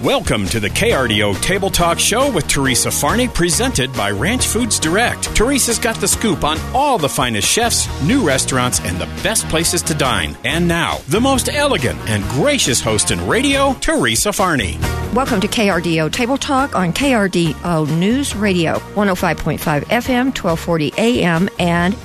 Welcome to the KRDO Table Talk Show with Teresa Farney, presented by Ranch Foods Direct. Teresa's got the scoop on all the finest chefs, new restaurants, and the best places to dine. And now, the most elegant and gracious host in radio, Teresa Farney. Welcome to KRDO Table Talk on KRDO News Radio, 105.5 FM, 1240 AM, and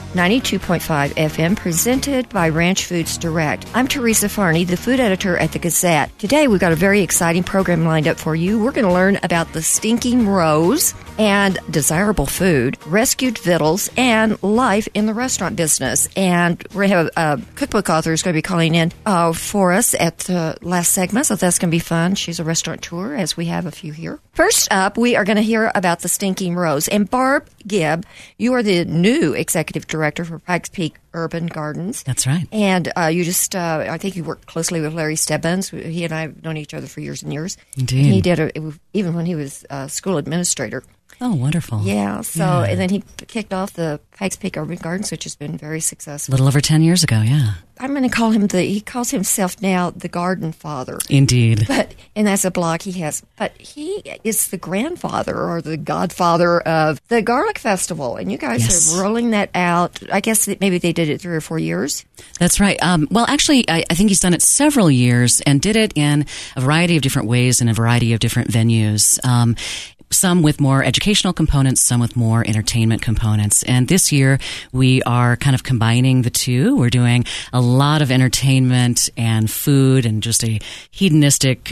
92.5 FM, presented by Ranch Foods Direct. I'm Teresa Farney, the food editor at the Gazette. Today, we've got a very exciting program lined up for you. We're going to learn about the Stinking Rose and desirable food, rescued victuals, and life in the restaurant business. And we're going to have a cookbook author who's going to be calling in for us at the last segment, so that's going to be fun. She's a restaurateur, as we have a few here. First up, we are going to hear about the Stinking Rose. And Barb Gibb, you are the new executive director for Pikes Peak Urban Gardens. That's right. And you just, I think you worked closely with Larry Stebbins. He and I have known each other for years and years. Indeed. And he did, even when he was school administrator. Oh, wonderful. Yeah, so, and then he kicked off the Pikes Peak Urban Gardens, which has been very successful. A little over 10 years ago, yeah. I'm going to call him he calls himself now the Garden Father. Indeed. And that's a blog he has. But he is the grandfather or the godfather of the Garlic Festival. And you guys are rolling that out. I guess maybe they did it 3 or 4 years. That's right. Well, actually, I think he's done it several years and did it in a variety of different ways in a variety of different venues. Some with more educational components, some with more entertainment components. And this year, we are kind of combining the two. We're doing a lot of entertainment and food and just a hedonistic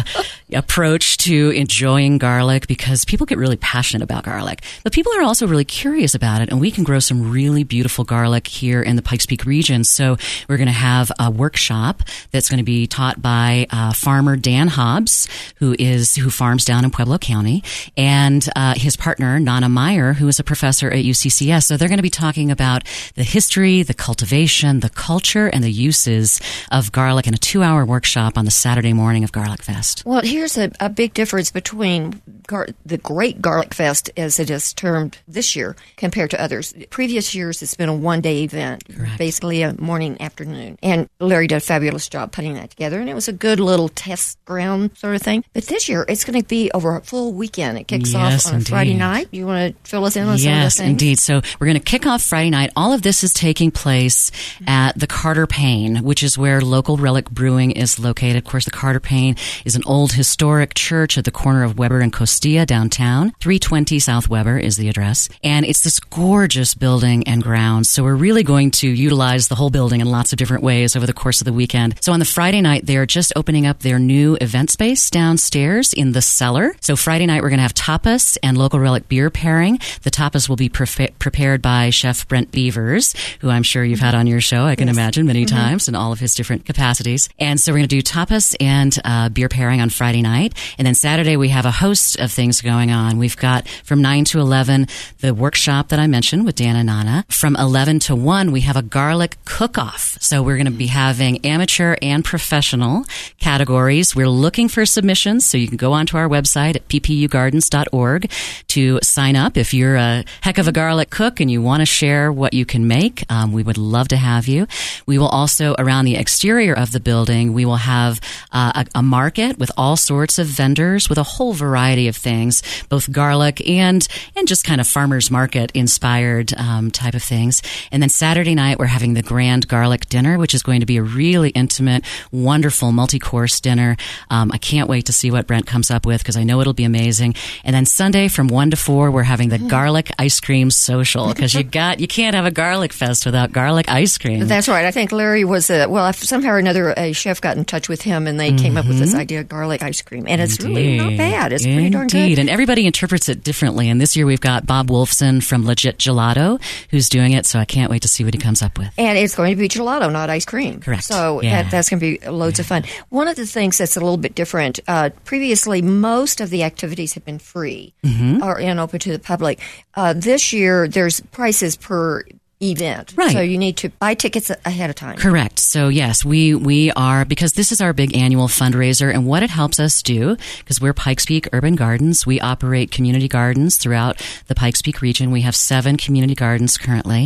approach to enjoying garlic, because people get really passionate about garlic. But people are also really curious about it, and we can grow some really beautiful garlic here in the Pikes Peak region. So we're going to have a workshop that's going to be taught by farmer Dan Hobbs, who farms down in Pueblo County, and his partner, Nana Meyer, who is a professor at UCCS. So they're going to be talking about the history, the cultivation, the culture, and the uses of garlic in a 2-hour workshop on the Saturday morning of Garlic Fest. Well, here's a big difference between the Great Garlic Fest, as it is termed this year, compared to others. Previous years, it's been a one-day event, Correct. Basically a morning, afternoon. And Larry did a fabulous job putting that together, and it was a good little test ground sort of thing. But this year, it's going to be over a full weekend. It kicks off on a Friday night. You want to fill us in on some of the things? Yes, indeed. So we're going to kick off Friday night. All of this is taking place at the Carter Payne, which is where Local Relic Brewing is located. Of course, the Carter Payne is an old historic church at the corner of Weber and Costilla downtown. 320 South Weber is the address. And it's this gorgeous building and grounds. So we're really going to utilize the whole building in lots of different ways over the course of the weekend. So on the Friday night, they're just opening up their new event space downstairs in the cellar. So Friday night, we're going to have tapas and Local Relic beer pairing. The tapas will be prepared by Chef Brent Beavers, who I'm sure you've had on your show, I can imagine, many times in all of his different capacities. And so we're going to do tapas and beer pairing on Friday night. And then Saturday, we have a host of things going on. We've got from 9 to 11, the workshop that I mentioned with Dan and Nana. From 11 to 1, we have a garlic cook-off. So we're going to be having amateur and professional categories. We're looking for submissions, so you can go onto our website at ppugardens.org to sign up. If you're a heck of a garlic cook and you want to share what you can make, we would love to have you. We will also, around the exterior of the building, we will have a market with all sorts of vendors with a whole variety of things, both garlic and just kind of farmers market inspired type of things. And then Saturday night, we're having the grand garlic dinner, which is going to be a really intimate, wonderful multi-course dinner. I can't wait to see what Brent comes up with, because I know it'll be amazing. And then Sunday from 1 to 4, we're having the garlic ice cream social, because you can't have a garlic fest without garlic ice cream. That's right. I think Larry was somehow or another a chef got in touch with him, and they came up with this idea of garlic ice cream, and it's really not bad. It's pretty darn good. And everybody interprets it differently. And this year we've got Bob Wolfson from Legit Gelato who's doing it, so I can't wait to see what he comes up with. And it's going to be gelato, not ice cream. Correct. So that's going to be loads of fun. One of the things that's a little bit different, previously most of the activities have been free or open to the public. This year there's prices per event. Right. So you need to buy tickets ahead of time. Correct. So yes, we are, because this is our big annual fundraiser, and what it helps us do, because we're Pikes Peak Urban Gardens, we operate community gardens throughout the Pikes Peak region. We have 7 community gardens currently.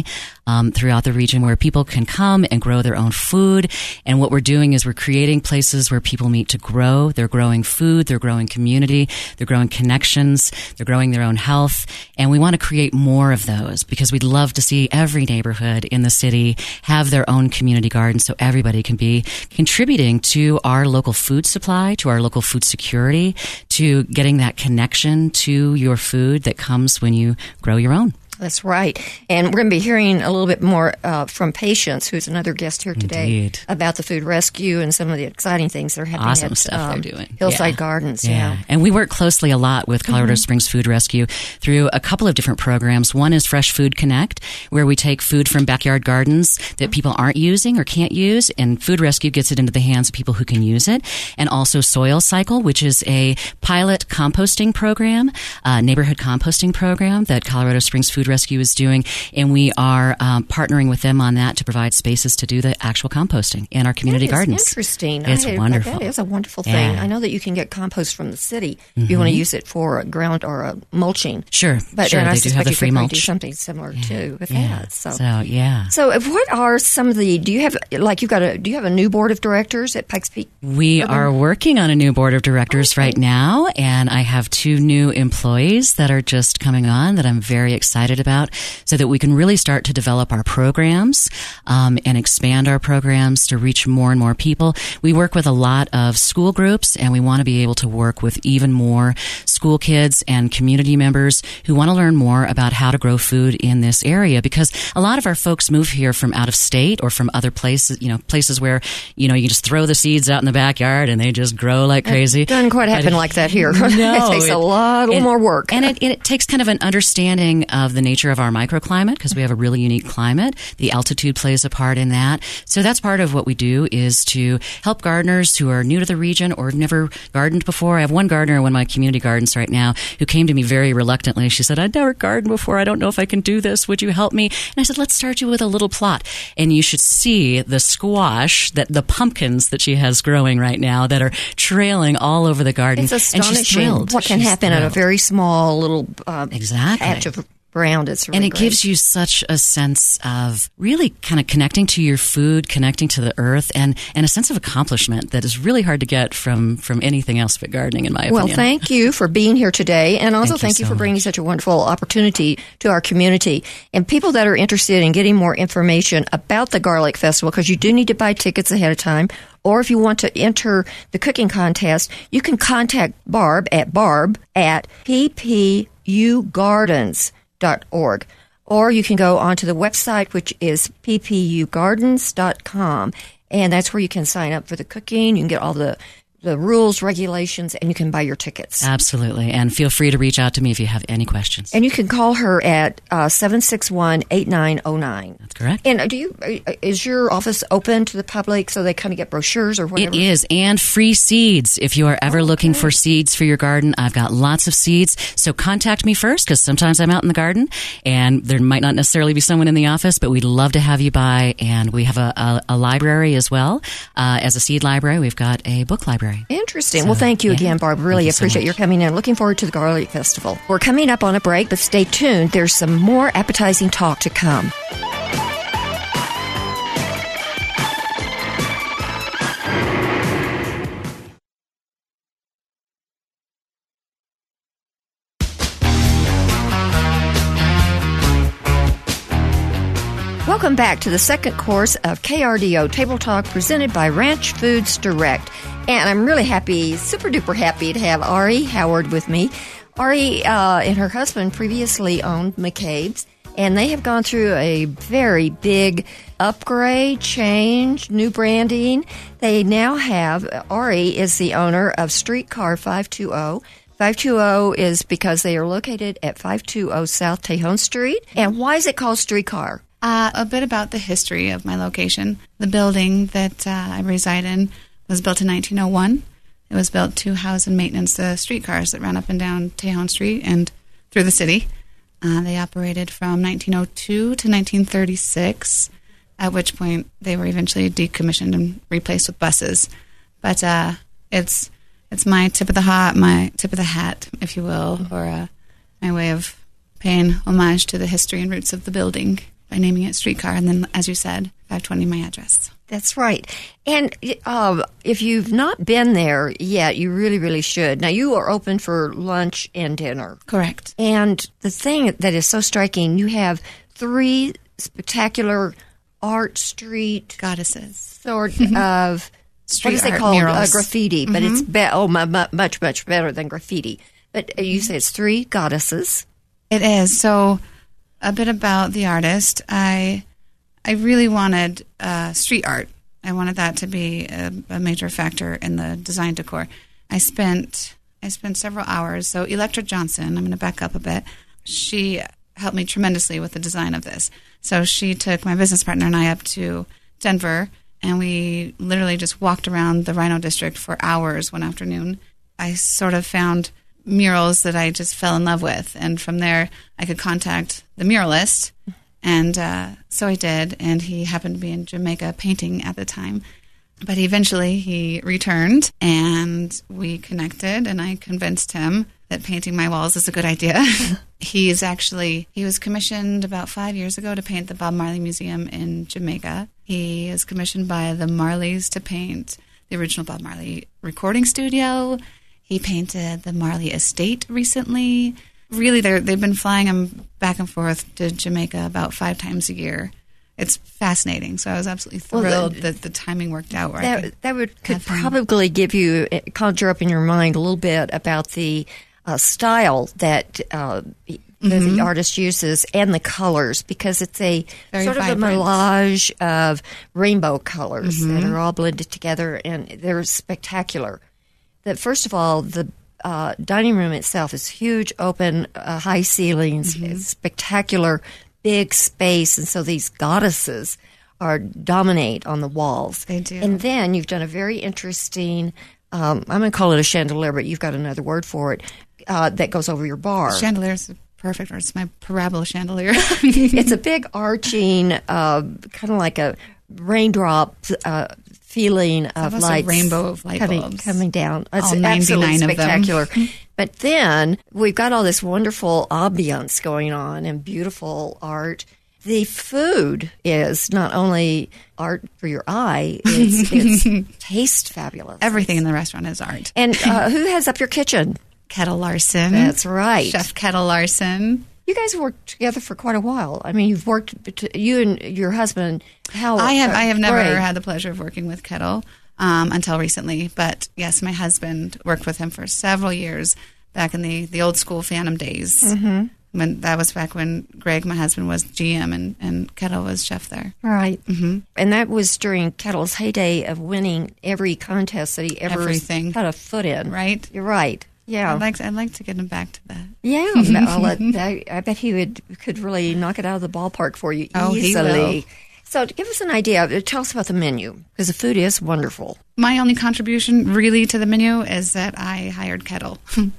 throughout the region where people can come and grow their own food. And what we're doing is we're creating places where people meet to grow. They're growing food, they're growing community, they're growing connections, they're growing their own health. And we want to create more of those because we'd love to see every neighborhood in the city have their own community garden so everybody can be contributing to our local food supply, to our local food security, to getting that connection to your food that comes when you grow your own. That's right. And we're going to be hearing a little bit more from Patience, who's another guest here today, Indeed. about the food rescue and some of the exciting things that are happening Awesome at stuff they're doing. Hillside Gardens. Yeah. And we work closely a lot with Colorado Springs Food Rescue through a couple of different programs. One is Fresh Food Connect, where we take food from backyard gardens that people aren't using or can't use, and Food Rescue gets it into the hands of people who can use it. And also Soil Cycle, which is a pilot composting program, neighborhood composting program that Colorado Springs Food Rescue is doing, and we are partnering with them on that to provide spaces to do the actual composting in our community gardens. Interesting. It's wonderful. That is a wonderful thing. Yeah. I know that you can get compost from the city if you want to use it for ground or mulching. Sure, But sure. and I They do have suspect the you free could probably mulch. do something similar too with that. So yeah. So what are some of the? Do you have do you have a new board of directors at Pikes Peak? We are working on a new board of directors right now, and I have 2 new employees that are just coming on that I'm very excited about, so that we can really start to develop our programs and expand our programs to reach more and more people. We work with a lot of school groups, and we want to be able to work with even more school kids and community members who want to learn more about how to grow food in this area, because a lot of our folks move here from out of state or from other places, places where, you can just throw the seeds out in the backyard and they just grow like crazy. It doesn't quite happen like that here. No, it takes a lot more work. And it takes kind of an understanding of the nature of our microclimate, because we have a really unique climate. The altitude plays a part in that. So that's part of what we do, is to help gardeners who are new to the region or never gardened before. I have one gardener in one of my community gardens right now who came to me very reluctantly. She said, "I'd never gardened before. I don't know if I can do this. Would you help me?" And I said, "Let's start you with a little plot." And you should see the squash, the pumpkins that she has growing right now that are trailing all over the garden. It's astonishing and she's thrilled. what can happen in a very small little patch of ground. It's really and it great. gives you such a sense of really kind of connecting to your food, connecting to the earth, and a sense of accomplishment that is really hard to get from anything else but gardening, in my opinion. Well, thank you for being here today, and also thank you so for bringing much. such a wonderful opportunity to our community. And people that are interested in getting more information about the Garlic Festival, because you do need to buy tickets ahead of time, or if you want to enter the cooking contest, you can contact Barb at ppugardens.org. Or you can go onto the website, which is ppugardens.com, and that's where you can sign up for the cooking. You can get all the rules, regulations, and you can buy your tickets. Absolutely. And feel free to reach out to me if you have any questions. And you can call her at 761-8909. That's correct. And is your office open to the public so they kind of get brochures or whatever? It is, and free seeds. If you are ever looking for seeds for your garden, I've got lots of seeds. So contact me first, because sometimes I'm out in the garden, and there might not necessarily be someone in the office, but we'd love to have you by. And we have a library as well. As a seed library, we've got a book library. Interesting. Well, thank you again, Barb. Really appreciate your coming in. Looking forward to the Garlic Festival. We're coming up on a break, but stay tuned. There's some more appetizing talk to come. Welcome back to the second course of KRDO Table Talk presented by Ranch Foods Direct. And I'm really happy, super duper happy to have Ari Howard with me. Ari and her husband previously owned McCabe's, and they have gone through a very big upgrade, change, new branding. They now have, Ari is the owner of Streetcar 520. 520 is because they are located at 520 South Tejon Street. And why is it called Streetcar? A bit about the history of my location. The building that I reside in was built in 1901. It was built to house and maintenance the streetcars that ran up and down Tejon Street and through the city. They operated from 1902 to 1936, at which point they were eventually decommissioned and replaced with buses. But it's my tip of the hat, if you will, or my way of paying homage to the history and roots of the building. by naming it Streetcar. And then, as you said, 520 my address. That's right. And if you've not been there yet, you really, really should. Now, you are open for lunch and dinner. Correct. And the thing that is so striking, you have 3 spectacular art street goddesses. Sort of, street what is it art called? Murals. Graffiti, but it's much, much better than graffiti. But you say it's 3 goddesses. It is. So a bit about the artist. I really wanted street art. I wanted that to be a major factor in the design decor. I spent several hours. So Electra Johnson, I'm going to back up a bit. She helped me tremendously with the design of this. So she took my business partner and I up to Denver, and we literally just walked around the Rhino District for hours one afternoon. I sort of found murals that I just fell in love with, and from there I could contact the muralist. And so I did, and he happened to be in Jamaica painting at the time. But eventually he returned, and we connected, and I convinced him that painting my walls is a good idea. He was commissioned about 5 years ago to paint the Bob Marley Museum in Jamaica. He is commissioned by the Marleys to paint the original Bob Marley recording studio. He painted the Marley estate recently. Really, they've been flying him back and forth to Jamaica about 5 times a year. It's fascinating. So I was absolutely thrilled that the timing worked out. Could probably conjure up in your mind a little bit about the style that the artist uses and the colors, because it's a very sort vibrant. of a melange of rainbow colors that are all blended together, and they're spectacular. That first of all, the dining room itself is huge, open, high ceilings, it's spectacular, big space, and so these goddesses dominate on the walls. They do. And then you've done a very interesting, I'm going to call it a chandelier, but you've got another word for it, that goes over your bar. Chandelier is the perfect word. It's my parabola chandelier. It's a big arching, kind of like a raindrop feeling of lights, a rainbow of light bulbs coming down. It's all 99 absolutely of spectacular. them. But then we've got all this wonderful ambiance going on and beautiful art. The food is not only art for your eye, it's tastes fabulous. Everything in the restaurant is art. And who has up your kitchen? Kettle Larson. That's right. Chef Kettle Larson. You guys worked together for quite a while. I mean, you and your husband, how? I have never had the pleasure of working with Kettle until recently. But yes, my husband worked with him for several years back in the old school Phantom days. Mm-hmm. That was back when Greg, my husband, was GM and Kettle was chef there. Right. Mm-hmm. And that was during Kettle's heyday of winning every contest that he ever had a foot in. Right. You're right. Yeah, I'd like to get him back to that. Yeah, I bet he could really knock it out of the ballpark for you easily. He will. So to give us an idea, tell us about the menu, because the food is wonderful. My only contribution really to the menu is that I hired Kettle.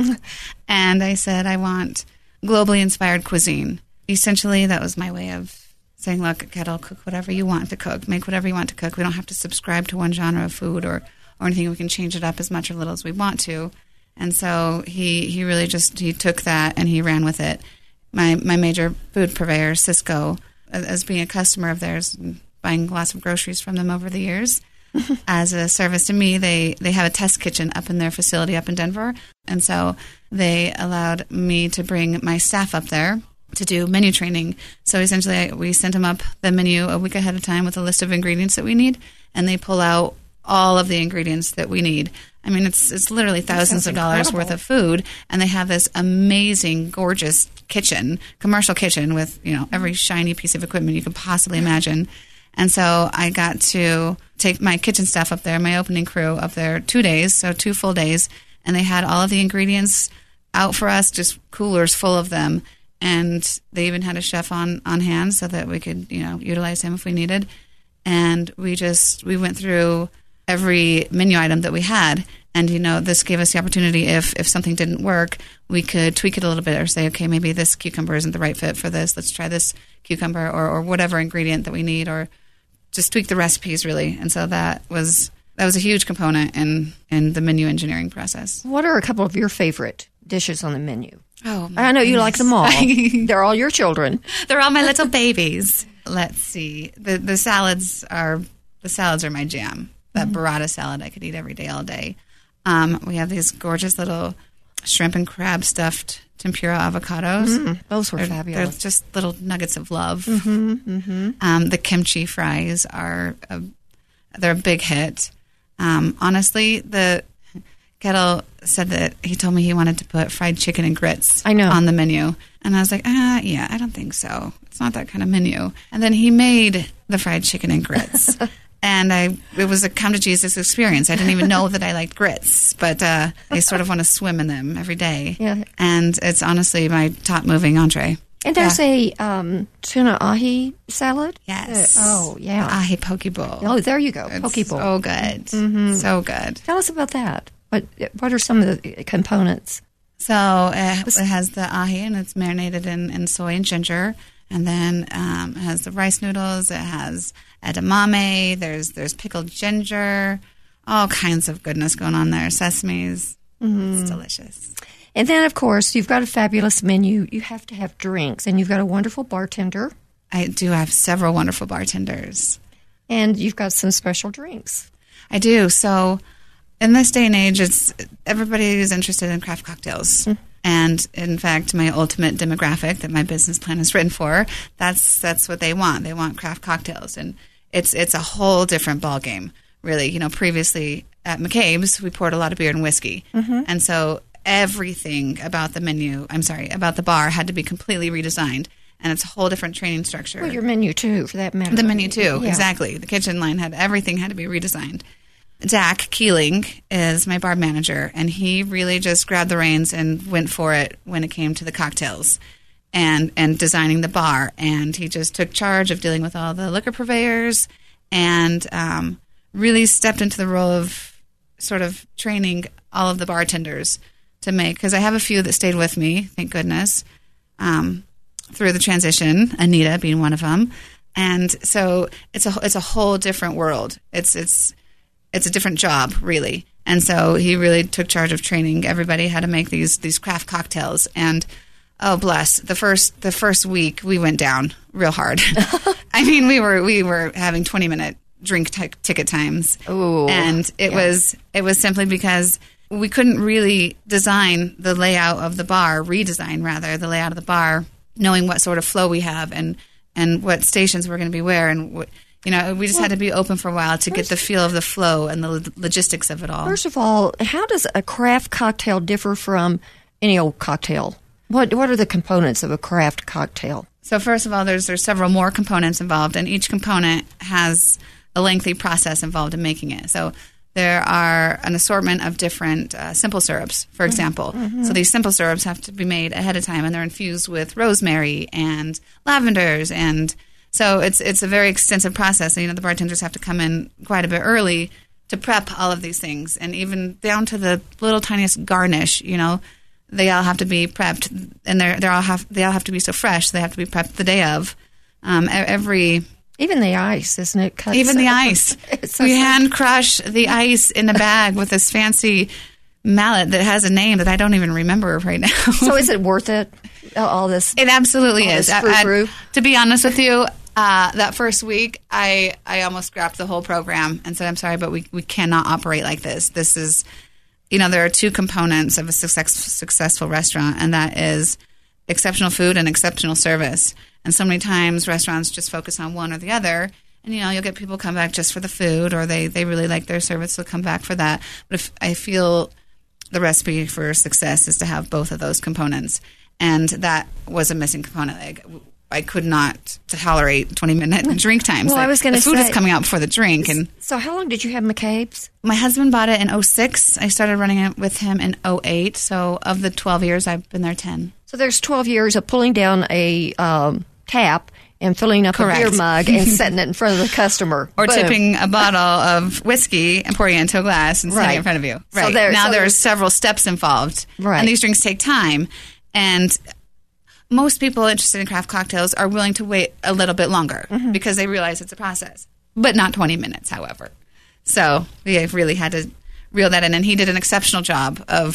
And I said, I want globally inspired cuisine. Essentially, that was my way of saying, look, Kettle, cook whatever you want to cook. Make whatever you want to cook. We don't have to subscribe to one genre of food or anything. We can change it up as much or little as we want to. And so he really he took that and he ran with it. My major food purveyor, Cisco, as being a customer of theirs, buying lots of groceries from them over the years, as a service to me, they have a test kitchen up in their facility up in Denver. And so they allowed me to bring my staff up there to do menu training. So essentially we sent them up the menu a week ahead of time with a list of ingredients that we need, and they pull out all of the ingredients that we need. I mean, it's literally thousands of dollars worth of food, and they have this amazing, gorgeous kitchen, commercial kitchen with, every shiny piece of equipment you could possibly imagine. And so I got to take my kitchen staff up there, my opening crew up there 2 days, so 2 full days, and they had all of the ingredients out for us, just coolers full of them. And they even had a chef on hand so that we could, utilize him if we needed. And we went through every menu item that we had. And, this gave us the opportunity, if something didn't work, we could tweak it a little bit or say, okay, maybe this cucumber isn't the right fit for this. Let's try this cucumber or whatever ingredient that we need, or just tweak the recipes, really. And so that was a huge component in the menu engineering process. What are a couple of your favorite dishes on the menu? Oh, I know you like them all. They're all your children. They're all my little babies. let's see. The salads are my jam. That burrata salad I could eat every day, all day. We have these gorgeous little shrimp and crab stuffed tempura avocados. Those were fabulous. They're just little nuggets of love. The kimchi fries they're a big hit. Honestly, the Kettle said that he told me he wanted to put fried chicken and grits on the menu. And I was like, yeah, I don't think so. It's not that kind of menu. And then he made the fried chicken and grits. And it was a come to Jesus experience. I didn't even know that I liked grits, but I sort of want to swim in them every day. Yeah. And it's honestly my top moving entree. And there's a tuna ahi salad. Yes. The ahi poke bowl. Oh, there you go. It's Poke bowl. so good. So good. Tell us about that. What are some of the components? So it has the ahi, and it's marinated in soy and ginger. And then it has the rice noodles. It has edamame. There's pickled ginger. All kinds of goodness going on there. Sesames. It's delicious. And then, of course, you've got a fabulous menu. You have to have drinks, and you've got a wonderful bartender. I do have several wonderful bartenders. And you've got some special drinks. I do. So in this day and age, everybody is interested in craft cocktails. And in fact, my ultimate demographic that my business plan is written for, that's what they want. They want craft cocktails. And it's a whole different ballgame, really. You know, previously at McCabe's, we poured a lot of beer and whiskey. And so everything about the bar had to be completely redesigned. And it's a whole different training structure. Well, your menu, too, for that matter. The menu, too, exactly. The kitchen line everything had to be redesigned. Zach Keeling is my bar manager, and he really just grabbed the reins and went for it when it came to the cocktails and designing the bar. And he just took charge of dealing with all the liquor purveyors and really stepped into the role of sort of training all of the bartenders to make, because I have a few that stayed with me, thank goodness, through the transition, Anita being one of them. And so it's a whole different world. It's a different job, really. And so he really took charge of training everybody how to make these craft cocktails. And oh, bless, the first week we went down real hard. I mean, we were having 20-minute drink ticket times. Ooh, and it was simply because we couldn't really redesign the layout of the bar, knowing what sort of flow we have and what stations we're going to be where, and we just had to be open for a while to get the feel of the flow and the logistics of it all. First of all, how does a craft cocktail differ from any old cocktail? What are the components of a craft cocktail? So first of all, there's several more components involved, and each component has a lengthy process involved in making it. So there are an assortment of different simple syrups, for example. So these simple syrups have to be made ahead of time, and they're infused with rosemary and lavenders, and so it's a very extensive process. And, the bartenders have to come in quite a bit early to prep all of these things, and even down to the little tiniest garnish. They all have to be prepped, and they all have to be so fresh. They have to be prepped the day of. Even the ice, isn't it? Even the ice. We hand crush the ice in a bag with this fancy mallet that has a name that I don't even remember right now. So is it worth it? All this? It absolutely is. To be honest with you, that first week, I almost scrapped the whole program and said, I'm sorry, but we cannot operate like this. This is, there are two components of a successful restaurant, and that is exceptional food and exceptional service. And so many times restaurants just focus on one or the other. And, you'll get people come back just for the food, or they really like their service, they'll come back for that. But if I feel the recipe for success is to have both of those components. And that was a missing component. I could not tolerate 20-minute drink times. Well, I was going to say, the food is coming out before the drink. So how long did you have McCabe's? My husband bought it in 2006. I started running it with him in 2008. So of the 12 years, I've been there 10. So there's 12 years of pulling down a tap and filling up Correct. a beer mug and setting it in front of the customer. Or tipping a bottle of whiskey and pouring it into a glass and setting it in front of you. Right. So there are several steps involved. Right. And these drinks take time. And most people interested in craft cocktails are willing to wait a little bit longer because they realize it's a process. But not 20 minutes, however. So we really had to reel that in. And he did an exceptional job of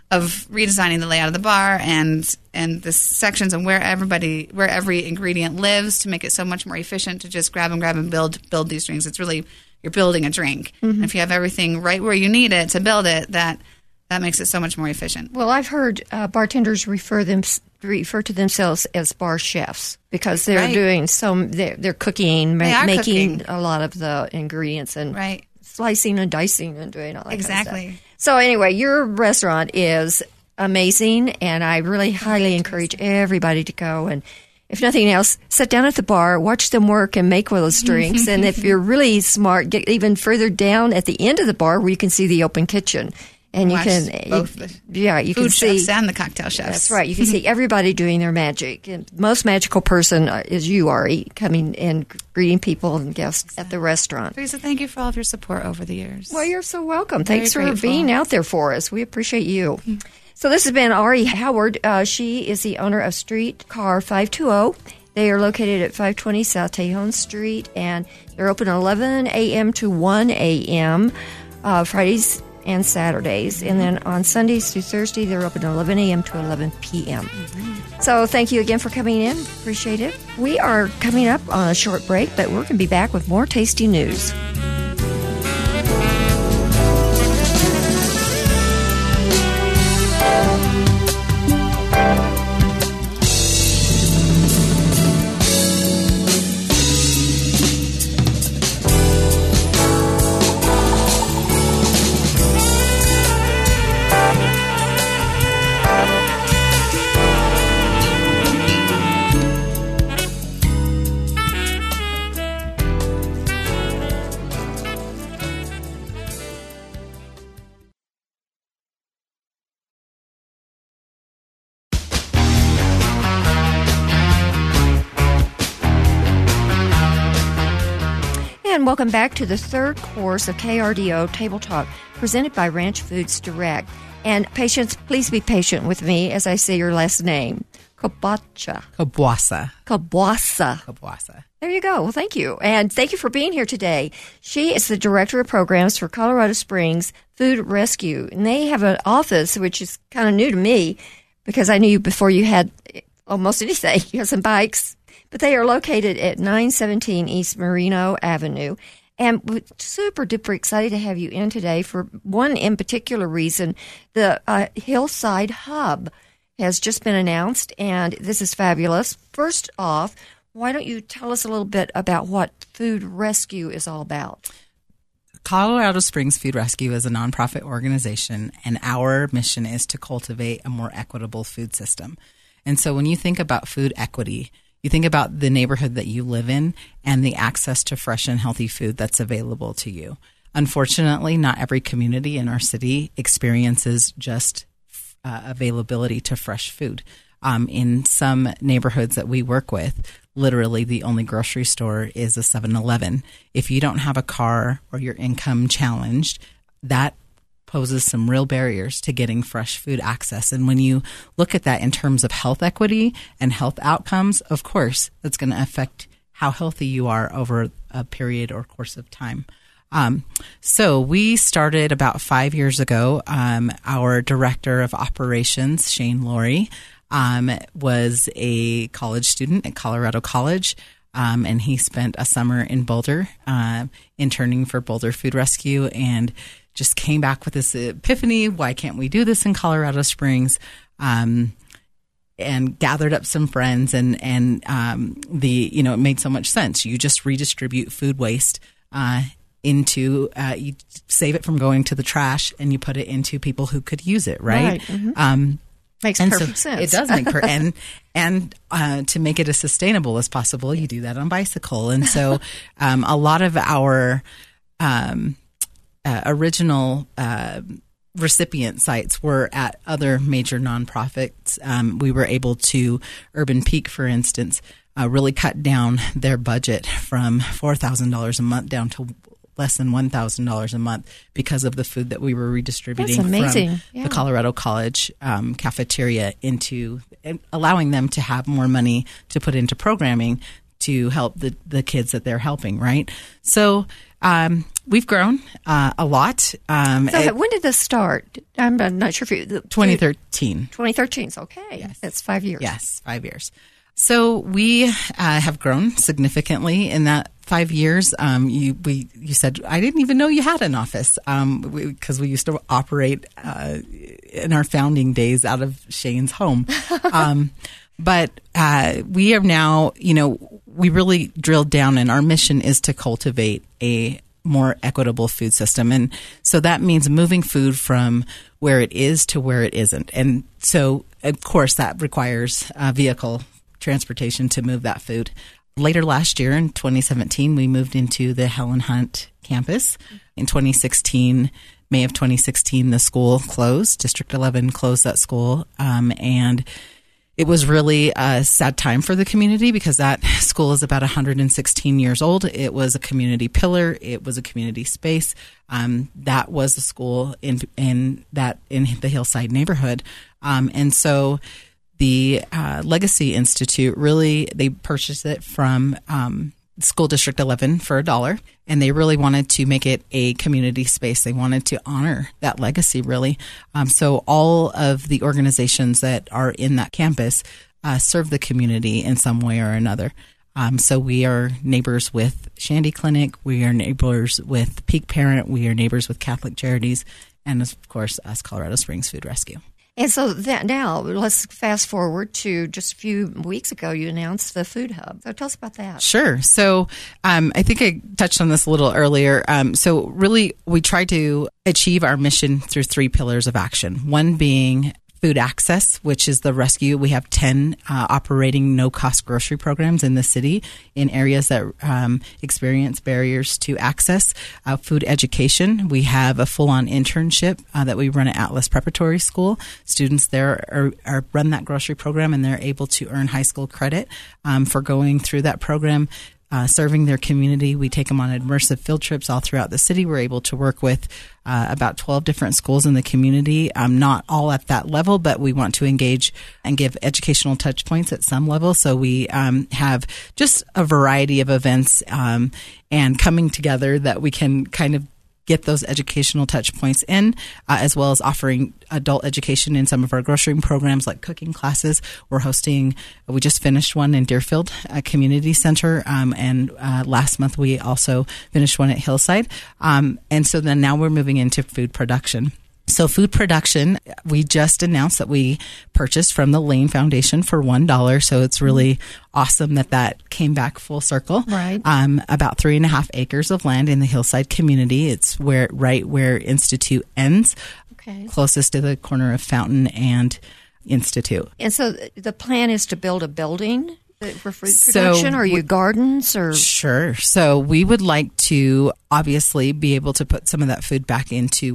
of redesigning the layout of the bar and the sections and where every ingredient lives to make it so much more efficient to just grab and build these drinks. It's really, you're building a drink. Mm-hmm. And if you have everything right where you need it to build it, that makes it so much more efficient. Well, I've heard bartenders refer to themselves as bar chefs because they're doing they're cooking, making a lot of the ingredients and slicing and dicing and doing all that kind of stuff. So anyway, your restaurant is amazing, and I really highly encourage everybody to go. And if nothing else, sit down at the bar, watch them work, and make one of those drinks. And if you're really smart, get even further down at the end of the bar where you can see the open kitchen. And watch you can, both you can see chefs and the cocktail chefs. That's right. You can see everybody doing their magic. And most magical person is you, Ari, coming and greeting people and guests at the restaurant. Teresa, thank you for all of your support over the years. Well, you're so welcome. Thanks for being out there for us. We appreciate you. Mm-hmm. So this has been Ari Howard. She is the owner of Streetcar 520. They are located at 520 South Tejon Street, and they're open 11 a.m. to 1 a.m. Fridays and Saturdays. And then on Sundays through Thursday, they're open 11 a.m. to 11 p.m. Mm-hmm. So thank you again for coming in. Appreciate it. We are coming up on a short break, but we're going to be back with more tasty news. And welcome back to the third course of KRDO Table Talk, presented by Ranch Foods Direct. And patients, please be patient with me as I say your last name. Kabwasa. There you go. Well, thank you. And thank you for being here today. She is the Director of Programs for Colorado Springs Food Rescue. And they have an office, which is kind of new to me, because I knew you before you had almost anything. You have some bikes. But they are located at 917 East Merino Avenue. And we're super duper excited to have you in today for one in particular reason. The Hillside Hub has just been announced, and this is fabulous. First off, why don't you tell us a little bit about what Food Rescue is all about? Colorado Springs Food Rescue is a nonprofit organization, and our mission is to cultivate a more equitable food system. And so when you think about food equity, you think about the neighborhood that you live in and the access to fresh and healthy food that's available to you. Unfortunately, not every community in our city experiences just availability to fresh food. In some neighborhoods that we work with, literally the only grocery store is a 7-Eleven. If you don't have a car or you're income challenged, that poses some real barriers to getting fresh food access. And when you look at that in terms of health equity and health outcomes, of course, that's going to affect how healthy you are over a period or course of time. So we started about 5 years ago. Our director of operations, Shane Laurie, was a college student at Colorado College. And he spent a summer in Boulder, interning for Boulder Food Rescue, and just came back with this epiphany. Why can't we do this in Colorado Springs? And gathered up some friends, and it made so much sense. You just redistribute food waste into you save it from going to the trash, and you put it into people who could use it. Right. Mm-hmm. Makes perfect sense. It does make and to make it as sustainable as possible, you do that on bicycle. And so a lot of our original recipient sites were at other major nonprofits. We were able to, Urban Peak, for instance, really cut down their budget from $4,000 a month down to less than $1,000 a month because of the food that we were redistributing from the Colorado College cafeteria into allowing them to have more money to put into programming to help the kids that they're helping, right? So We've grown a lot. So when did this start? I'm not sure if 2013. 2013. Okay. Yes. That's 5 years. Yes, 5 years. So we have grown significantly in that 5 years. You said, I didn't even know you had an office because we used to operate in our founding days out of Shane's home. But we are now, we really drilled down, and our mission is to cultivate a more equitable food system. And so that means moving food from where it is to where it isn't. And so, of course, that requires vehicle transportation to move that food. Later last year, in 2017, we moved into the Helen Hunt campus. In 2016, May of 2016, the school closed. District 11 closed that school. And it was really a sad time for the community because that school is about 116 years old. It was a community pillar. It was a community space. That was a school in the Hillside neighborhood. And so the Legacy Institute they purchased it from School District 11 for $1, and they really wanted to make it a community space. They wanted to honor that legacy, really. So all of the organizations that are in that campus serve the community in some way or another. So we are neighbors with Shandy Clinic. We are neighbors with Peak Parent. We are neighbors with Catholic Charities, and of course, us, Colorado Springs Food Rescue. And so now let's fast forward to just a few weeks ago, you announced the Food Hub. So tell us about that. Sure. So I think I touched on this a little earlier. So really, we try to achieve our mission through 3 pillars of action. One being food access, which is the rescue. We have 10 operating no-cost grocery programs in the city in areas that experience barriers to access. Food education. We have a full-on internship that we run at Atlas Preparatory School. Students there are run that grocery program, and they're able to earn high school credit for going through that program. Serving their community. We take them on immersive field trips all throughout the city. We're able to work with about 12 different schools in the community, not all at that level, but we want to engage and give educational touch points at some level. So we have just a variety of events and coming together that we can kind of get those educational touch points in, as well as offering adult education in some of our grocery programs like cooking classes. We just finished one in Deerfield Community Center, and last month we also finished one at Hillside. And so then now we're moving into food production. So food production, we just announced that we purchased from the Lane Foundation for $1. So it's really awesome that came back full circle. Right. About 3.5 acres of land in the Hillside community. It's right where Institute ends, closest to the corner of Fountain and Institute. And so the plan is to build a building for food production, or your gardens, or sure. So we would like to obviously be able to put some of that food back into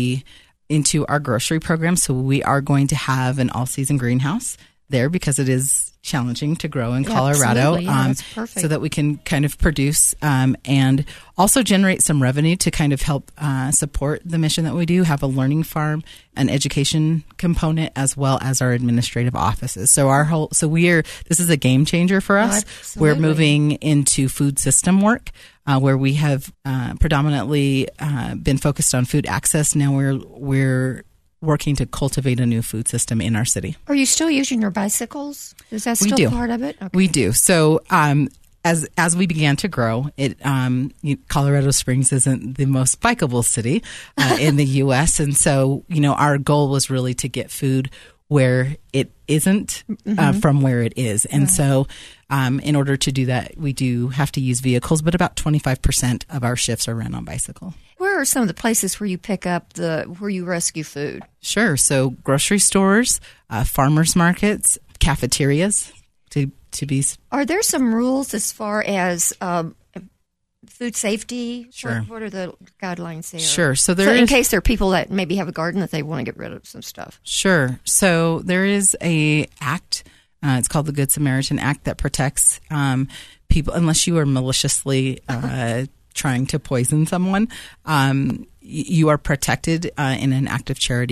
our grocery program. So we are going to have an all-season greenhouse there because it is challenging to grow in Colorado. Yeah, that's perfect. So that we can kind of produce and also generate some revenue to kind of help support the mission that we do, have a learning farm, an education component, as well as our administrative offices. So this is a game changer for us. Absolutely. We're moving into food system work. Where we have predominantly been focused on food access. Now we're working to cultivate a new food system in our city. Are you still using your bicycles? Is that still part of it? Okay. We do. So as we began to grow, Colorado Springs isn't the most bikeable city in the U.S. And so, our goal was really to get food where it isn't from where it is. And so in order to do that, we do have to use vehicles, but about 25% of our shifts are run on bicycle. Where are some of the places where you pick up where you rescue food? Sure. So grocery stores, farmers markets, cafeterias to be. Are there some rules as far as food safety? Sure. What are the guidelines there? Sure. So in case there are people that maybe have a garden that they want to get rid of some stuff. Sure. So there is a act. It's called the Good Samaritan Act that protects people, unless you are maliciously trying to poison someone. You are protected in an act of charity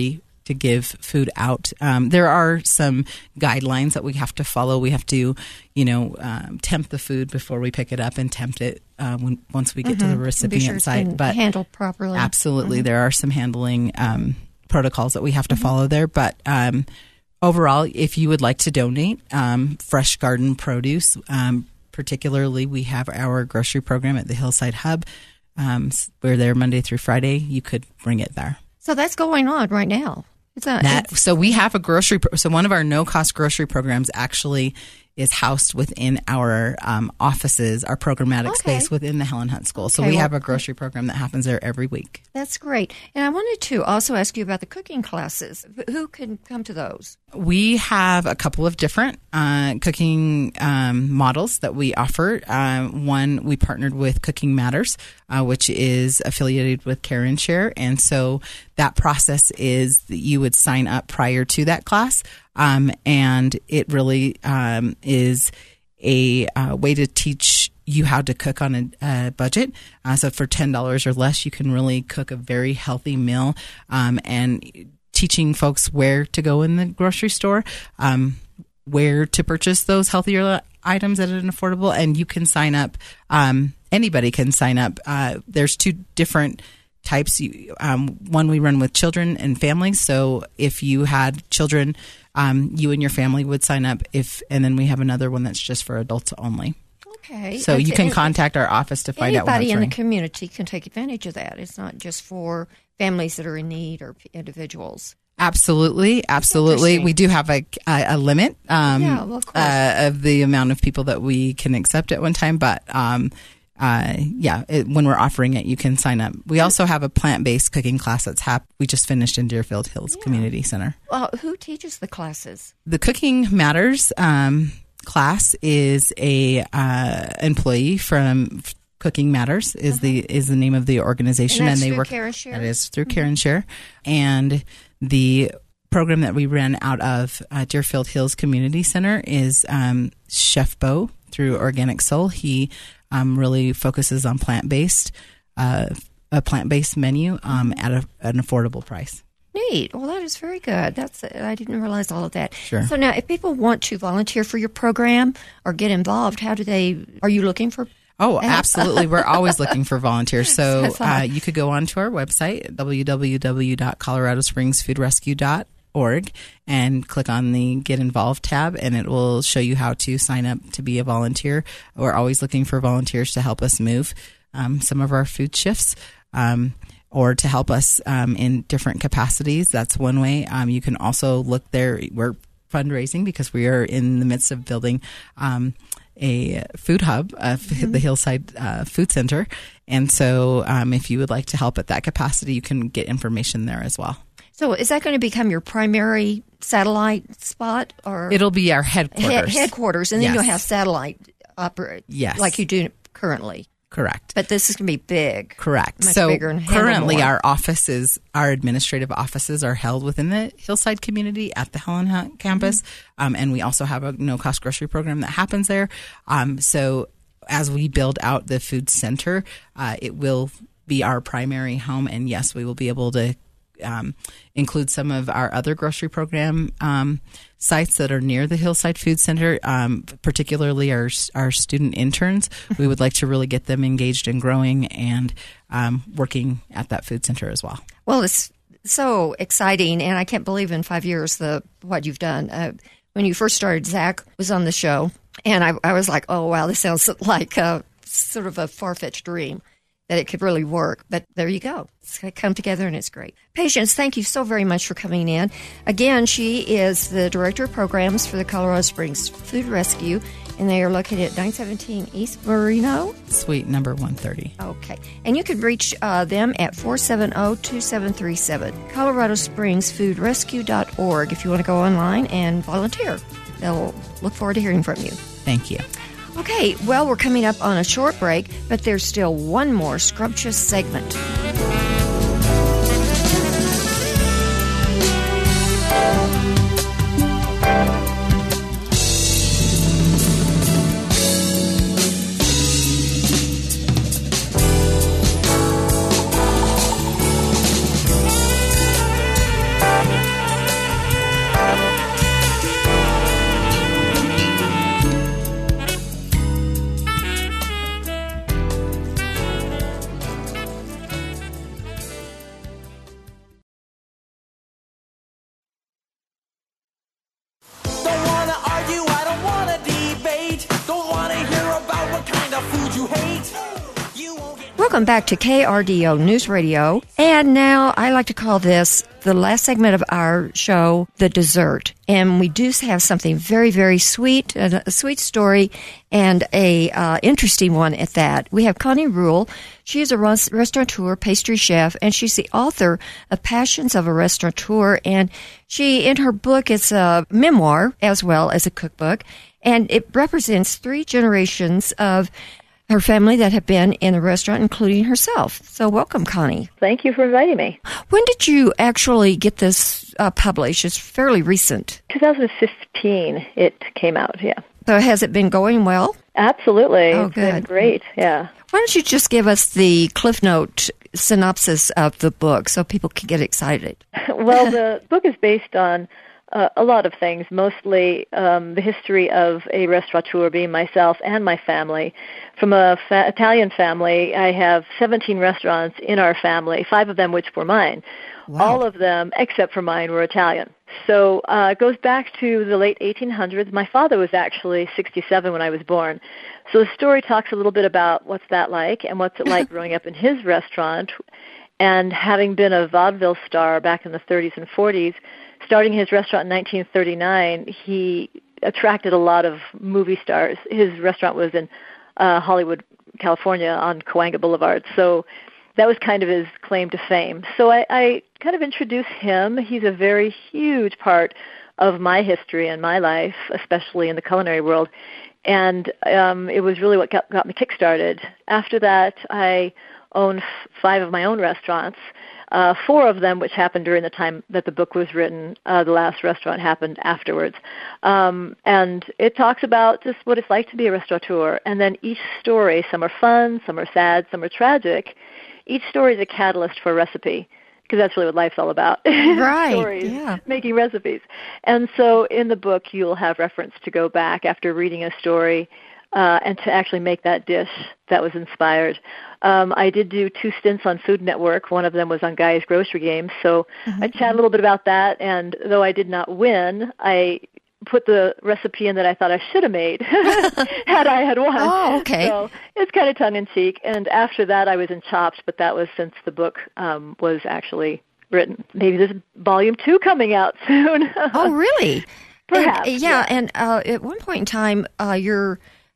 to give food out. There are some guidelines that we have to follow. We have to, temp the food before we pick it up and tempt it once we get to the recipient site. But handled properly. Absolutely, there are some handling protocols that we have to follow there. But overall, if you would like to donate fresh garden produce, particularly we have our grocery program at the Hillside Hub. We're there Monday through Friday. You could bring it there. So that's going on right now. So we have a so one of our no-cost grocery programs actually is housed within our offices, our programmatic space within the Helen Hunt School. So we have a grocery program that happens there every week. That's great. And I wanted to also ask you about the cooking classes. Who can come to those? We have a couple of different cooking models that we offer. One, we partnered with Cooking Matters, which is affiliated with Care and Share. And so that process is that you would sign up prior to that class. And it really is a way to teach you how to cook on a budget. So for $10 or less, you can really cook a very healthy meal, and teaching folks where to go in the grocery store, where to purchase those healthier items at an affordable, and you can sign up. Anybody can sign up. There's two different types. One we run with children and families. So if you had children, you and your family would sign up. And then we have another one that's just for adults only. Okay. So you can contact our office to find out when it's Anybody in running. the community can take advantage of that. It's not just for families that are in need or individuals. Absolutely. We do have a limit of the amount of people that we can accept at one time, but when we're offering it, you can sign up. We also have a plant-based cooking class we just finished in Deerfield Hills Community Center. Well, who teaches the classes? The Cooking Matters class is a employee from Cooking Matters is the name of the organization, and they work. Care and Share? That is through Care and Share, and the program that we ran out of Deerfield Hills Community Center is Chef Bo through Organic Soul. He really focuses on plant-based, a plant-based menu at an affordable price. Neat. Well, that is very good. I didn't realize all of that. Sure. So now, if people want to volunteer for your program or get involved, are you looking for? Oh, absolutely. We're always looking for volunteers. So you could go onto our website, www.coloradospringsfoodrescue.org, and click on the Get Involved tab, and it will show you how to sign up to be a volunteer. We're always looking for volunteers to help us move some of our food shifts, or to help us in different capacities. That's one way. You can also look there. We're fundraising because we are in the midst of building a food hub, the Hillside Food Center. And so if you would like to help at that capacity, you can get information there as well. So is that going to become your primary satellite spot? Or it'll be our headquarters. Headquarters, and then you'll have satellite operate like you do currently. Correct. But this is going to be big. Correct. Much so bigger and currently our administrative offices are held within the Hillside community at the Helen Hunt campus. And we also have a no-cost grocery program that happens there. So as we build out the food center, it will be our primary home. And yes, we will be able to include some of our other grocery program sites that are near the Hillside Food Center, particularly our student interns. We would like to really get them engaged and growing and working at that food center as well. Well, it's so exciting, and I can't believe in 5 years what you've done. When you first started, Zach was on the show, and I was like, oh, wow, this sounds like sort of a far-fetched dream that it could really work. But there you go. It's going to come together, and it's great. Patience, thank you so very much for coming in. Again, she is the Director of Programs for the Colorado Springs Food Rescue, and they are located at 917 East Marino. Suite number 130. Okay. And you can reach them at 470-2737, coloradospringsfoodrescue.org if you want to go online and volunteer. They'll look forward to hearing from you. Thank you. Okay, well, we're coming up on a short break, but there's still one more scrumptious segment. Welcome back to KRDO News Radio. And now I like to call this the last segment of our show, The Dessert. And we do have something very, very sweet, a sweet story, and a interesting one at that. We have Connie Rule. She is a restaurateur, pastry chef, and she's the author of Passions of a Restaurateur. And she, in her book, it's a memoir as well as a cookbook. And it represents 3 generations of her family that have been in the restaurant, including herself. So welcome, Connie. Thank you for inviting me. When did you actually get this published? It's fairly recent. 2015 it came out, yeah. So has it been going well? Absolutely. Oh, it's been great, yeah. Why don't you just give us the Cliff Note synopsis of the book so people can get excited? Well, the book is based on a lot of things, mostly the history of a restaurateur, being myself and my family. From a Italian family, I have 17 restaurants in our family, 5 of them which were mine. Wow. All of them, except for mine, were Italian. So it goes back to the late 1800s. My father was actually 67 when I was born. So the story talks a little bit about what's that like and what's it like growing up in his restaurant. And having been a vaudeville star back in the 30s and 40s, starting his restaurant in 1939, he attracted a lot of movie stars. His restaurant was in Hollywood, California, on Cahuenga Boulevard. So that was kind of his claim to fame. So I kind of introduced him. He's a very huge part of my history and my life, especially in the culinary world. And it was really what got me kick-started. After that, I own 5 of my own restaurants. 4 of them, which happened during the time that the book was written. The last restaurant happened afterwards. And it talks about just what it's like to be a restaurateur. And then each story, some are fun, some are sad, some are tragic. Each story is a catalyst for a recipe, because that's really what life's all about. Right, Stories, yeah. making recipes. And so in the book, you'll have reference to go back after reading a story and to actually make that dish that was inspired. I did do 2 stints on Food Network. One of them was on Guy's Grocery Games. So I chat a little bit about that. And though I did not win, I put the recipe in that I thought I should have made had I had won. Oh, okay. So it's kind of tongue-in-cheek. And after that, I was in Chopped, but that was since the book was actually written. Maybe there's volume 2 coming out soon. Oh, really? Perhaps. And, yeah, and at one point in time, your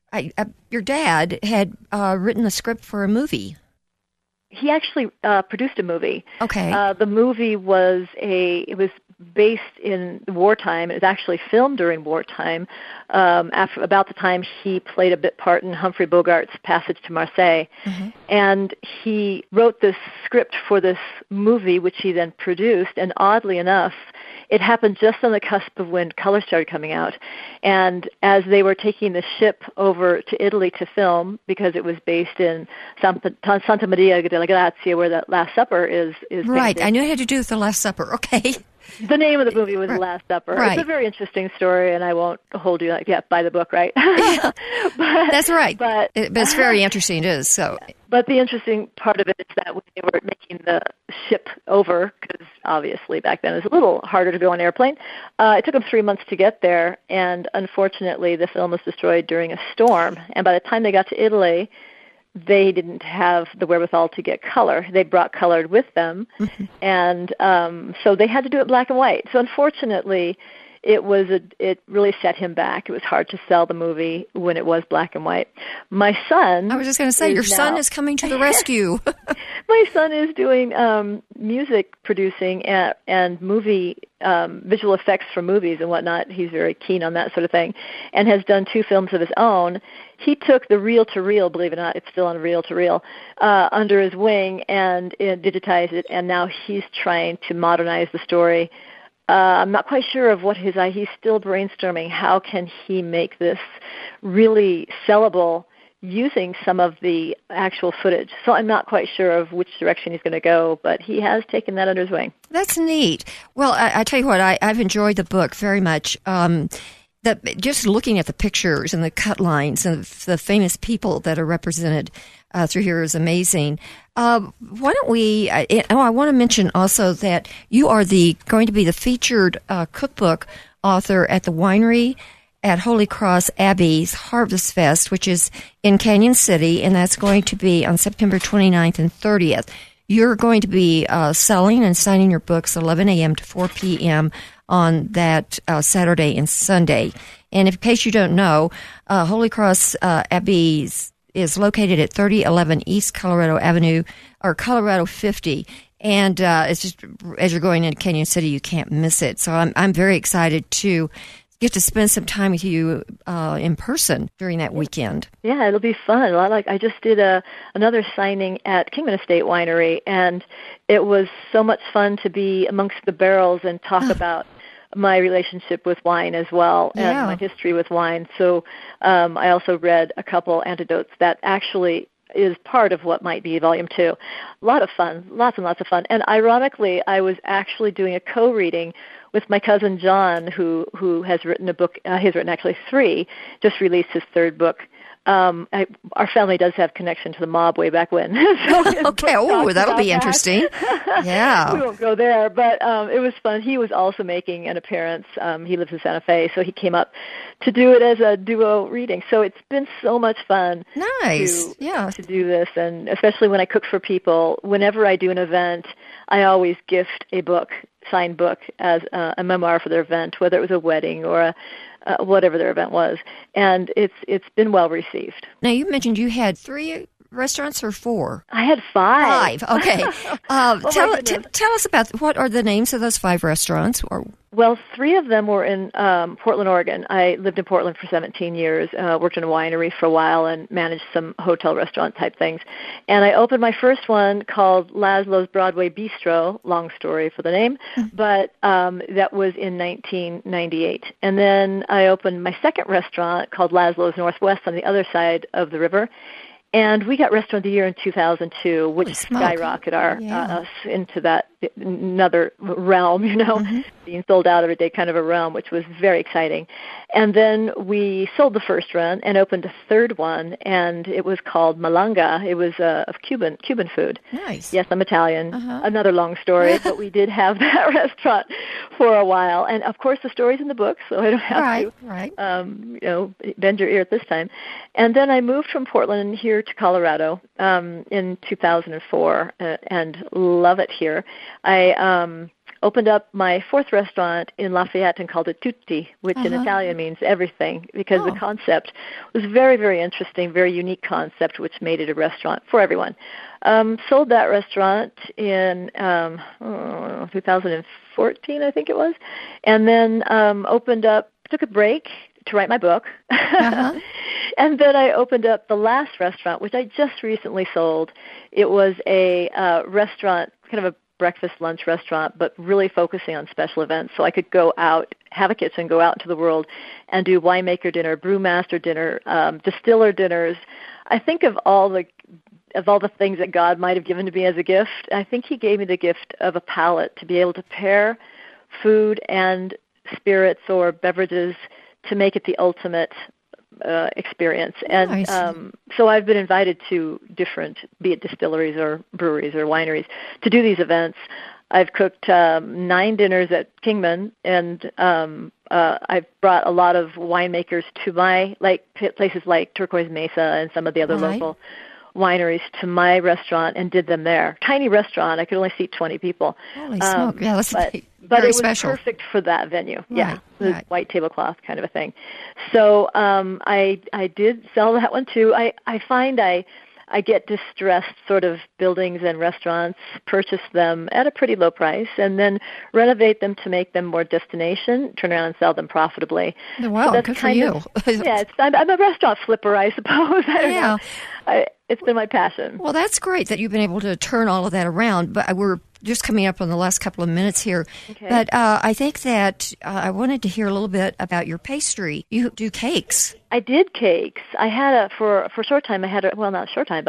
dad had written the script for a movie. He actually produced a movie. Okay. The movie was based in wartime. It was actually filmed during wartime, about the time he played a bit part in Humphrey Bogart's Passage to Marseille. Mm-hmm. And he wrote this script for this movie, which he then produced, and oddly enough, it happened just on the cusp of when color started coming out. And as they were taking the ship over to Italy to film, because it was based in Santa Maria della Grazia, where the Last Supper is Right, painted. I knew it had to do with the Last Supper. Okay. The name of the movie was The Last Supper. Right. It's a very interesting story, and I won't hold you by the book, right? That's right. But it's very interesting, it is. So. But the interesting part of it is that when they were making the ship over, because obviously back then it was a little harder to go on an airplane, it took them 3 months to get there, and unfortunately the film was destroyed during a storm. And by the time they got to Italy, they didn't have the wherewithal to get color. They brought colored with them, and so they had to do it black and white. So unfortunately, it really set him back. It was hard to sell the movie when it was black and white. My son... I was just going to say, your son is coming to the rescue. My son is doing music producing and movie visual effects for movies and whatnot. He's very keen on that sort of thing, and has done 2 films of his own. He took the reel-to-reel, believe it or not, it's still on reel-to-reel, under his wing and digitized it, and now he's trying to modernize the story. I'm not quite sure of what he's still brainstorming. How can he make this really sellable using some of the actual footage? So I'm not quite sure of which direction he's going to go, but he has taken that under his wing. That's neat. Well, I tell you what, I've enjoyed the book very much. Just looking at the pictures and the cut lines and the famous people that are represented through here is amazing. Why don't we? I want to mention also that you are going to be the featured cookbook author at the winery at Holy Cross Abbey's Harvest Fest, which is in Canyon City, and that's going to be on September 29th and 30th. You're going to be selling and signing your books 11 a.m. to 4 p.m. on that Saturday and Sunday. And in case you don't know, Holy Cross Abbey is located at 3011 East Colorado Avenue, or Colorado 50. And it's just, as you're going into Canyon City, you can't miss it. So I'm very excited to get to spend some time with you in person during that weekend. Yeah, it'll be fun. A lot like I just did another signing at Kingman Estate Winery, and it was so much fun to be amongst the barrels and talk about my relationship with wine as well, and my history with wine. So I also read a couple anecdotes that actually is part of what might be Volume 2. A lot of fun, lots and lots of fun. And ironically, I was actually doing a co-reading with my cousin John, who has written a book. He's written actually 3, just released his 3rd book. Our family does have connection to the mob way back when. So okay, that'll be interesting. Yeah. We won't go there, but it was fun. He was also making an appearance. He lives in Santa Fe, so he came up to do it as a duo reading. So it's been so much fun to do this, and especially when I cook for people. Whenever I do an event, I always gift a book, signed book, as a memoir for their event, whether it was a wedding or whatever their event was, and it's been well received. Now, you mentioned you had 3 restaurants or 4? I had 5. 5, okay. Tell us about, what are the names of those 5 restaurants? Well, 3 of them were in Portland, Oregon. I lived in Portland for 17 years, worked in a winery for a while, and managed some hotel restaurant type things. And I opened my first one called Laszlo's Broadway Bistro, long story for the name, but that was in 1998. And then I opened my second restaurant called Laszlo's Northwest on the other side of the river. And we got Restaurant of the Year in 2002, which skyrocketed us into that another realm, being sold out every day kind of a realm, which was very exciting. And then we sold the first run and opened a 3rd one, and it was called Malanga. It was of Cuban food. Nice. Yes, I'm Italian. Another long story, but we did have that restaurant for a while. And, of course, the story's in the book, so I don't have to bend your ear at this time. And then I moved from Portland here to Colorado in 2004 and love it here. I opened up my 4th restaurant in Lafayette and called it Tutti, which in Italian means everything, because the concept was very, very interesting, very unique concept, which made it a restaurant for everyone. Sold that restaurant in 2014, I think it was, and then took a break to write my book. And then I opened up the last restaurant, which I just recently sold. It was a restaurant, kind of a breakfast, lunch restaurant, but really focusing on special events. So I could go out, have a kitchen, go out into the world and do winemaker dinner, brewmaster dinner, distiller dinners. I think of all the things that God might have given to me as a gift. I think he gave me the gift of a palate to be able to pair food and spirits or beverages to make it the ultimate experience. And so I've been invited to different, be it distilleries or breweries or wineries, to do these events. I've cooked 9 dinners at Kingman, and I've brought a lot of winemakers to my, places like Turquoise Mesa and some of the other local wineries to my restaurant and did them there. Tiny restaurant. I could only seat 20 people. Holy smoke. Yeah, that's but very it was special. Perfect for that venue. Right, yeah, it was white tablecloth kind of a thing. So I did sell that one too. I find I get distressed sort of buildings and restaurants, purchase them at a pretty low price, and then renovate them to make them more destination, turn around and sell them profitably. Wow, so good for you. I'm a restaurant flipper, I suppose. I don't know. It's been my passion. Well, that's great that you've been able to turn all of that around, but we're just coming up on the last couple of minutes here. Okay. But I think that I wanted to hear a little bit about your pastry. You do cakes. I did cakes. I had for a short time, not a short time, about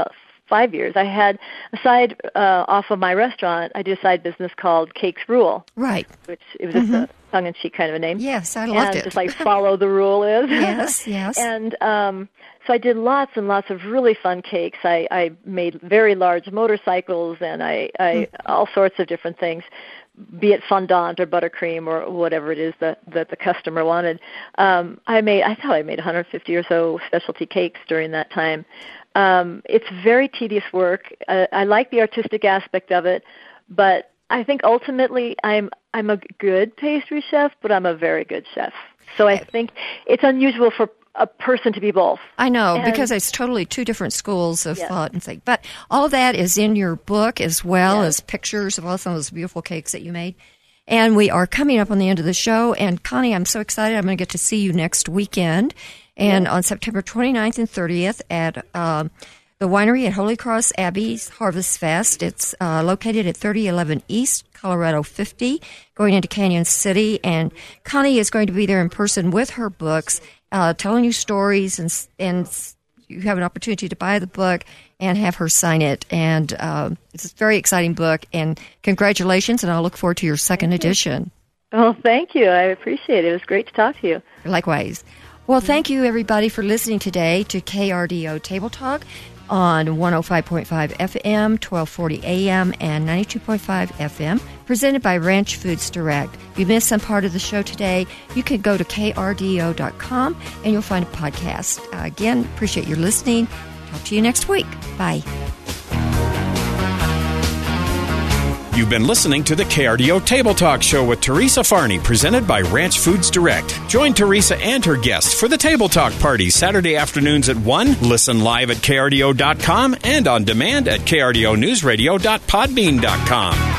5 years. I had a side off of my restaurant. I did a side business called Cakes Rule. Right. Which it was just a tongue-in-cheek kind of a name. Yes, I loved it. Just like follow the rule is. Yes. And so I did lots and lots of really fun cakes. I made very large motorcycles and I all sorts of different things, be it fondant or buttercream or whatever it is that the customer wanted. I thought I made 150 or so specialty cakes during that time. It's very tedious work. I like the artistic aspect of it, but I think ultimately I'm a good pastry chef, but I'm a very good chef. So I think it's unusual for a person to be both. I know, because it's totally two different schools of thought and things. But all of that is in your book as well as pictures of all some of those beautiful cakes that you made. And we are coming up on the end of the show. And Connie, I'm so excited. I'm going to get to see you next weekend. And on September 29th and 30th at the winery at Holy Cross Abbey's Harvest Fest. It's located at 3011 East, Colorado 50, going into Canyon City. And Connie is going to be there in person with her books, telling you stories, and you have an opportunity to buy the book and have her sign it. And it's a very exciting book. And congratulations, and I'll look forward to your second edition. Oh, thank you. I appreciate it. It was great to talk to you. Likewise. Well, thank you, everybody, for listening today to KRDO Table Talk on 105.5 FM, 1240 AM, and 92.5 FM, presented by Ranch Foods Direct. If you missed some part of the show today, you can go to krdo.com, and you'll find a podcast. Again, appreciate your listening. Talk to you next week. Bye. You've been listening to the KRDO Table Talk Show with Teresa Farney, presented by Ranch Foods Direct. Join Teresa and her guests for the Table Talk Party Saturday afternoons at 1. Listen live at krdo.com and on demand at krdonewsradio.podbean.com.